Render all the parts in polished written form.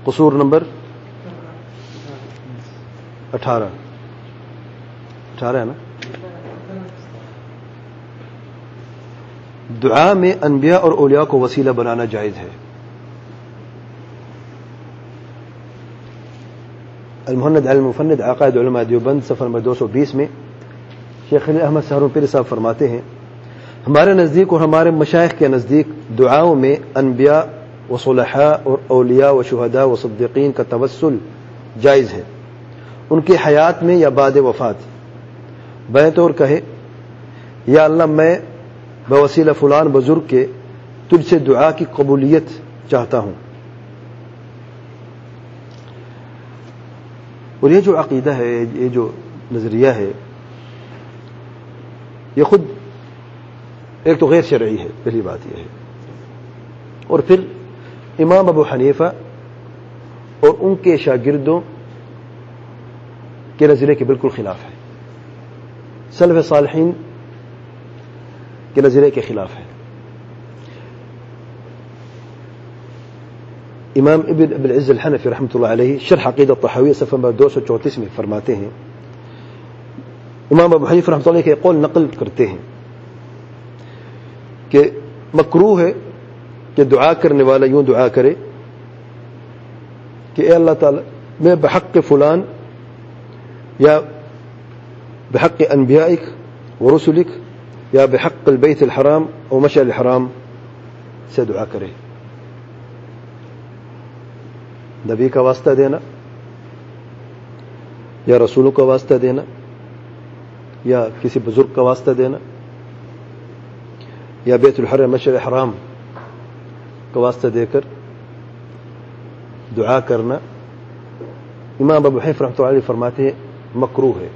قصور number 18 ہے نا. دعا میں انبیاء اور اولیاء کو وسیلہ بنانا جائز ہے. المہند المفند عقائد علماء دیوبند صفحہ نمبر 220 میں شیخ احمد سہارنپوری صاحب فرماتے ہیں ہمارے نزدیک اور ہمارے مشائخ کے نزدیک دعاؤں میں انبیاء و صلحاء اور اولیاء و شہداء و صدیقین کا توسل جائز ہے ان کی حیات میں یا بعد وفات. بائیں طور کہے یا اللہ میں بوسیلہ فلان بزرگ کے تجھ سے دعا کی قبولیت چاہتا ہوں. اور یہ جو عقیدہ ہے یہ جو نظریہ ہے یہ خود ایک تو غیر شرعی ہے. پہلی بات یہ ہے. اور پھر امام ابو حنیفہ اور ان کے شاگردوں کے نظریے کے بالکل خلاف ہے. سلف صالحین کے نظریے کے خلاف ہے. امام ابن ابی العز الحنفی رحمۃ اللہ علیہ شرح عقیدہ طحاویہ صفحہ نمبر 234 میں فرماتے ہیں امام ابو حنیفہ رحمۃ اللہ علیہ کے قول نقل کرتے ہیں کہ مکروہ ہے کہ دعا کرنے والا یوں دعا کرے کہ اے اللہ تعالی میں بحق فلان یا بحق انبیائک ورسلک یا بحق البیت الحرام اور مشعر الحرام سے دعا کرے. نبی کا واسطہ دینا یا رسولوں کا واسطہ دینا یا کسی بزرگ کا واسطہ دینا یا بیت الحرم مشعر الحرام کا واسطہ دے کر دعا کرنا امام ابو حنیفہ رحمۃ اللہ علیہ فرماتے ہیں مکروہ ہے.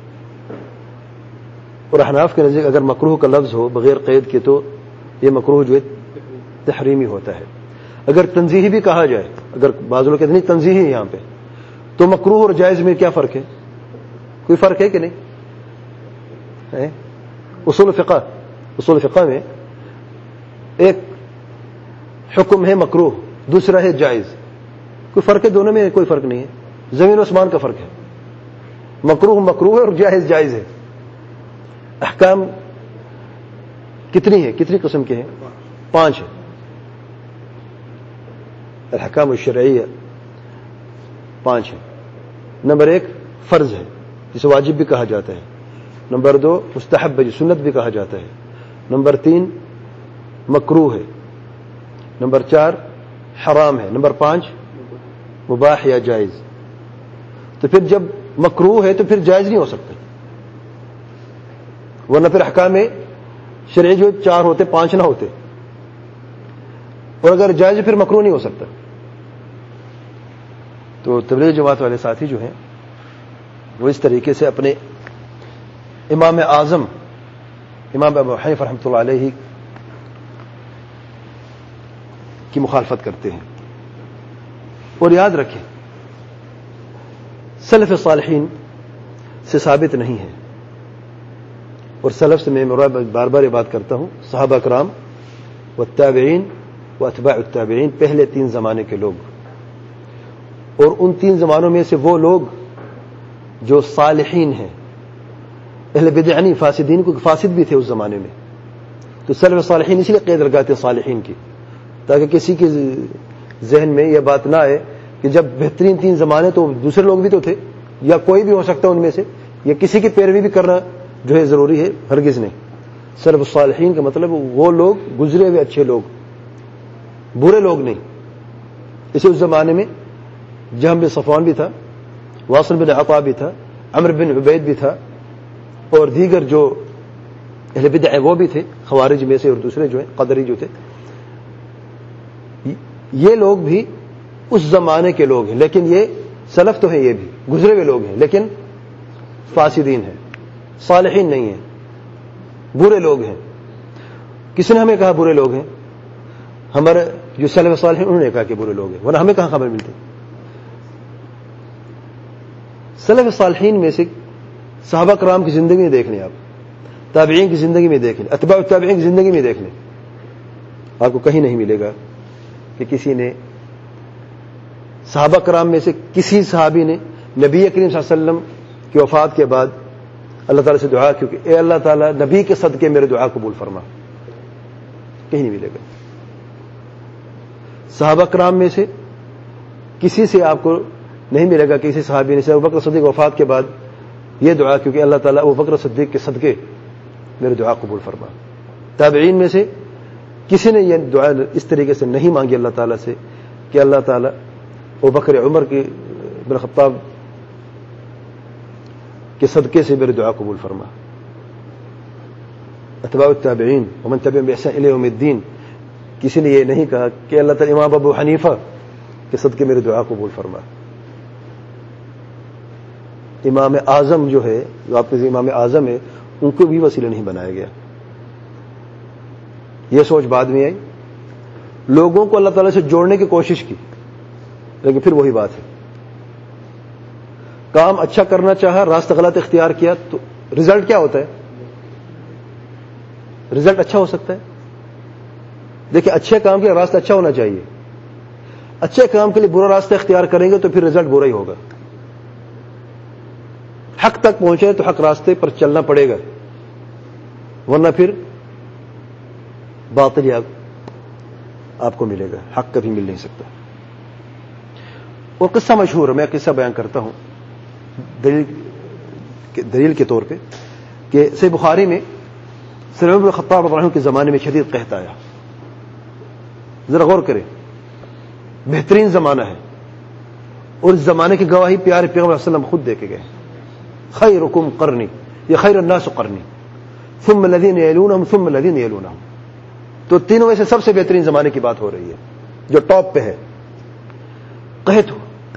اور احناف کے نزدیک اگر مکروہ کا لفظ ہو بغیر قید کے تو یہ مکروہ جو ہے تحریمی ہوتا ہے. اگر تنزیہی بھی کہا جائے اگر بعض لوگ کہتے ہیں تنزیہی ہے یہاں پہ تو مکروہ اور جائز میں کیا فرق ہے؟ کوئی فرق ہے کہ نہیں؟ اصول فقہ میں ایک حکم ہے مکروہ دوسرا ہے جائز. کوئی فرق ہے دونوں میں؟ کوئی فرق نہیں ہے. زمین و آسمان کا فرق ہے. مکروہ مکروہ ہے اور جائز جائز ہے. احکام کتنی ہے؟ کتنی قسم کے ہیں؟ 5 ہیں. الحکام الشرعیہ 5 ہیں. نمبر 1 فرض ہے جسے واجب بھی کہا جاتا ہے. نمبر 2 مستحب ہے جو سنت بھی کہا جاتا ہے. نمبر 3 مکروہ ہے. نمبر 4 حرام ہے. نمبر 5 مباح یا جائز. تو پھر جب مکروہ ہے تو پھر جائز نہیں ہو سکتا ورنہ پھر احکام شرعی جو 4 ہوتے 5 نہ ہوتے. اور اگر جائز پھر مکروہ نہیں ہو سکتا. تو تبلیغ جماعت والے ساتھی جو ہیں وہ اس طریقے سے اپنے امام اعظم امام ابو حنیفہ رحمۃ اللہ علیہ کی مخالفت کرتے ہیں. اور یاد رکھیں سلف صالحین سے ثابت نہیں ہے. اور سلف سے میں بار بار یہ بات کرتا ہوں صحابہ کرام والتابعین واتباع التابعین پہلے 3 زمانے کے لوگ اور ان 3 زمانوں میں سے وہ لوگ جو صالحین ہیں اہل بدع نہیں فاسدین کو فاسد بھی تھے اس زمانے میں. تو سلف صالحین اسی لیے قید لگاتے صالحین کی تاکہ کسی کے ذہن میں یہ بات نہ آئے کہ جب بہترین 3 زمانے تو دوسرے لوگ بھی تو تھے یا کوئی بھی ہو سکتا ان میں سے یا کسی کی پیروی بھی کرنا جو ہے ضروری ہے. ہرگز نہیں. سلف صالحین کا مطلب وہ لوگ گزرے ہوئے اچھے لوگ برے لوگ نہیں. اسے اس زمانے میں جہم بن صفوان بھی تھا واصل بن عطا بھی تھا عمرو بن عبید بھی تھا اور دیگر جو اہل بدع وہ بھی تھے خوارج میں سے اور دوسرے جو ہیں قدری جو تھے. یہ لوگ بھی اس زمانے کے لوگ ہیں لیکن یہ سلف تو ہیں یہ بھی گزرے ہوئے لوگ ہیں لیکن فاسدین ہیں صالحین نہیں ہیں برے لوگ ہیں. کس نے ہمیں کہا برے لوگ ہیں؟ ہمارے جو سلف صالحین انہوں نے کہا کہ برے لوگ ہیں ورنہ ہمیں کہاں خبر ملتی. سلف صالحین میں سے صحابہ کرام کی زندگی میں دیکھ لیں آپ تابعین کی زندگی میں دیکھ لیں اتباع التابعین کی زندگی میں دیکھ لیں آپ کو کہیں نہیں ملے گا کہ کسی نے صحابہ کرام میں سے کسی صحابی نے نبی کریم صلی اللہ علیہ وسلم کی وفات کے بعد اللہ تعالیٰ سے دعا کی کہ اے اللہ تعالیٰ نبی کے صدقے میرے دعا قبول فرما؟ کہیں نہیں ملے گا. صحابہ کرام میں سے کسی سے آپ کو نہیں ملے گا کسی صحابی نے ابوبکر صدیق وفات کے بعد یہ دعا کیونکہ اللہ تعالیٰ ابوبکر صدیق کے صدقے میرے دعا قبول فرما. تابعین میں سے کسی نے یہ دعا اس طریقے سے نہیں مانگی اللہ تعالیٰ سے کہ اللہ تعالیٰ ابوبکر عمر کی بن خطاب کے صدقے سے میری دعا قبول فرما. اتباع التابعین ومن تبعهم بإحسان إلى يوم الدین کسی نے یہ نہیں کہا کہ اللہ تعالیٰ امام ابو حنیفہ کے صدقے میری دعا قبول فرما. امام اعظم جو ہے جو آپ کے امام اعظم ہے ان کو بھی وسیلہ نہیں بنایا گیا. یہ سوچ بعد میں آئی. لوگوں کو اللہ تعالیٰ سے جوڑنے کی کوشش کی لیکن پھر وہی بات ہے کام اچھا کرنا چاہا راستہ غلط اختیار کیا تو رزلٹ کیا ہوتا ہے؟ رزلٹ اچھا ہو سکتا ہے. دیکھیں اچھے کام کے لیے راستہ اچھا ہونا چاہیے. اچھے کام کے لیے برا راستہ اختیار کریں گے تو پھر رزلٹ برا ہی ہوگا. حق تک پہنچے تو حق راستے پر چلنا پڑے گا ورنہ پھر باطل آپ کو ملے گا. حق کبھی مل نہیں سکتا. اور قصہ مشہور ہے میں قصہ بیان کرتا ہوں دلیل کے طور پہ کہ صحیح بخاری میں سیدنا عمر بن خطاب رضی اللہ عنہ کے زمانے میں شدید قحط آیا. ذرا غور کریں بہترین زمانہ ہے اور اس زمانے کی گواہی پیارے پیغمبر صلی اللہ علیہ وسلم خود دے کے گئے. خیرکم قرنی یا خیر الناس قرنی ثم الذین یلونہم ثم الذین یلونہم. تو تینوں میں سے سب سے بہترین زمانے کی بات ہو رہی ہے جو ٹاپ پہ ہے. قحط ہو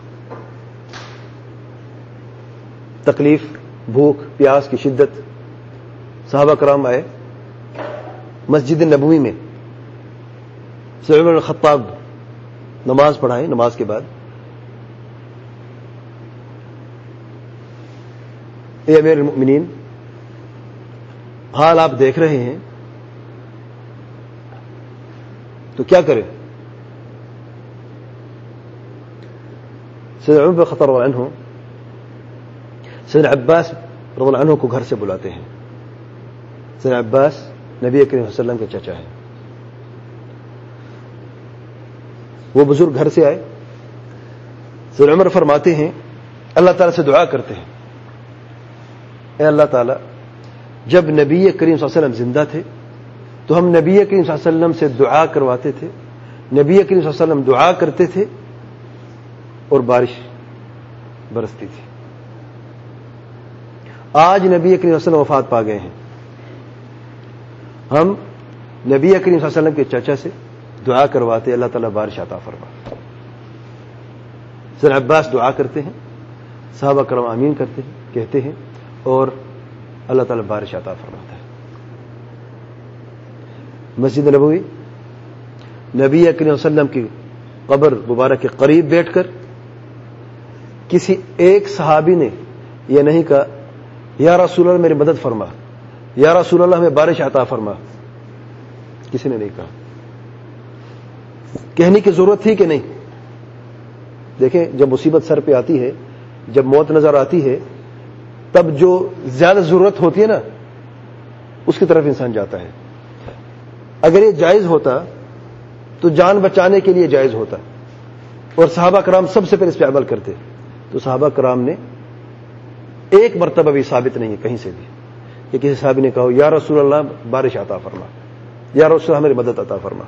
تکلیف بھوک پیاس کی شدت. صحابہ کرام آئے مسجد نبوی میں سیدنا عمر بن خطاب نماز پڑھائیں. نماز کے بعد اے امیر المؤمنین حال آپ دیکھ رہے ہیں تو کیا کریں؟ سیدنا عمر بن خطاب رضی اللہ عنہ سیدنا عباس رضی اللہ عنہ کو گھر سے بلاتے ہیں. سیدنا عباس نبی کریم صلی اللہ علیہ وسلم کے چچا ہیں. وہ بزرگ گھر سے آئے. سیدنا عمر فرماتے ہیں اللہ تعالیٰ سے دعا کرتے ہیں اے اللہ تعالیٰ جب نبی کریم صلی اللہ علیہ وسلم زندہ تھے تو ہم نبی کریم صلی اللہ علیہ وسلم سے دعا کرواتے تھے. نبی کریم صلی اللہ علیہ وسلم دعا کرتے تھے اور بارش برستی تھی. آج نبی کریم صلی اللہ علیہ وسلم وفات پا گئے ہیں. ہم نبی کریم صلی اللہ علیہ وسلم کے چچا سے دعا کرواتے اللہ تعالیٰ بارش عطا فرما. سیدنا عباس دعا کرتے ہیں صحابہ کرام آمین کرتے ہیں کہتے ہیں اور اللہ تعالیٰ بارش عطا فرماتا ہے. مسجد نبوی نبی کریم صلی اللہ علیہ وسلم کی قبر مبارک کے قریب بیٹھ کر کسی ایک صحابی نے یہ نہیں کہا یا رسول اللہ میری مدد فرما یا رسول اللہ ہمیں بارش عطا فرما. کسی نے نہیں کہا. کہنے کی ضرورت تھی کہ نہیں؟ دیکھیں جب مصیبت سر پہ آتی ہے جب موت نظر آتی ہے تب جو زیادہ ضرورت ہوتی ہے نا اس کی طرف انسان جاتا ہے. اگر یہ جائز ہوتا تو جان بچانے کے لیے جائز ہوتا اور صحابہ کرام سب سے پہلے اس پہ عمل کرتے. تو صحابہ کرام نے ایک مرتبہ بھی ثابت نہیں ہے کہیں سے بھی کہ کسی صحابی نے کہا یا رسول اللہ بارش عطا فرما یا رسول اللہ میری مدد عطا فرما.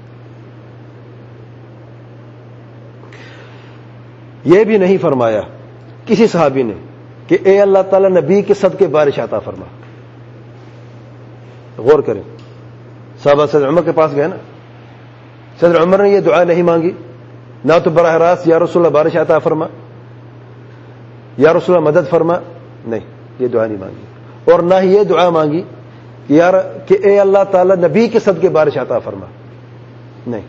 یہ بھی نہیں فرمایا کسی صحابی نے کہ اے اللہ تعالیٰ نبی کے صدقے بارش عطا فرما. غور کریں صحابہ سیدنا عمر کے پاس گئے نا سیدنا عمر نے یہ دعا نہیں مانگی نہ تو براہ راست یا رسول اللہ بارش عطا فرما یا رسول اللہ مدد فرما. نہیں یہ دعا نہیں مانگی اور نہ ہی یہ دعا مانگی کہ اے اللہ تعالیٰ نبی کے صدقے بارش عطا فرما. نہیں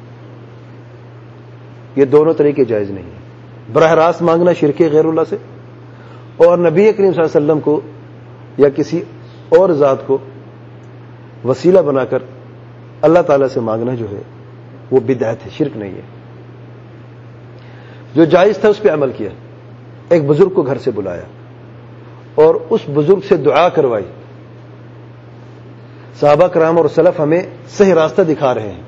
یہ دونوں طریقے جائز نہیں ہیں. براہ راست مانگنا شرک غیر اللہ سے اور نبی کریم صلی اللہ علیہ وسلم کو یا کسی اور ذات کو وسیلہ بنا کر اللہ تعالیٰ سے مانگنا جو ہے وہ بدعت ہے شرک نہیں ہے. جو جائز تھا اس پہ عمل کیا. ایک بزرگ کو گھر سے بلایا اور اس بزرگ سے دعا کروائی. صحابہ کرام اور سلف ہمیں صحیح راستہ دکھا رہے ہیں.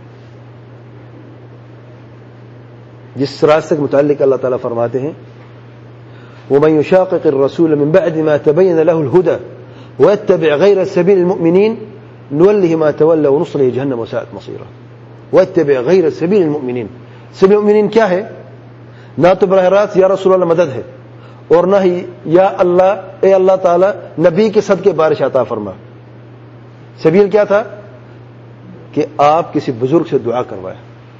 جس راستے کے متعلق اللہ تعالیٰ فرماتے ہیں وَمَن يُشَاقِقِ الرَّسُولَ مِن بَعْدِ مَا تَبَيَّنَ لَهُ الْهُدَى وَيَتَّبِعْ غَيْرَ سَبِيلِ الْمُؤْمِنِينَ نُوَلِّهِ مَا تَوَلَّى وَنُصْلِهِ جَهَنَّمَ وَسَاءَتْ مَصِيرًا. وَيَتَّبِعْ غَيْرَ سَبِيلِ الْمُؤْمِنِينَ. سبیل المؤمنین کیا ہے؟ نہ تو براہ راست یا رسول اللہ مدد ہے اور نہ ہی یا اللہ اے اللہ تعالی نبی کے صدقے بارش عطا فرما. سبیل کیا تھا کہ آپ کسی بزرگ سے دعا کروائے.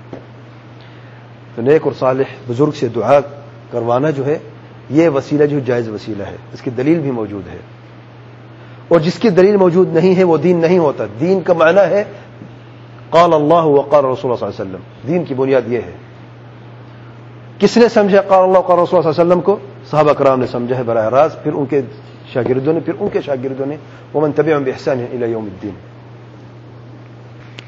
تو نیک اور صالح بزرگ سے دعا کروانا جو ہے یہ وسیلہ جو جائز وسیلہ ہے. اس کی دلیل بھی موجود ہے اور جس کی دلیل موجود نہیں ہے وہ دین نہیں ہوتا. دین کا معنی ہے قال اللہ وقال رسول اللہ صلی اللہ علیہ وسلم. دین کی بنیاد یہ ہے. کس نے سمجھا قال اللہ وقال رسول اللہ صلی اللہ علیہ وسلم کو؟ صحابہ کرام نے سمجھا ہے براہ راست, پھر ان کے شاگردوں نے, پھر ان کے شاگردوں نے, ومن تبعهم بإحسان إلى يوم الدین.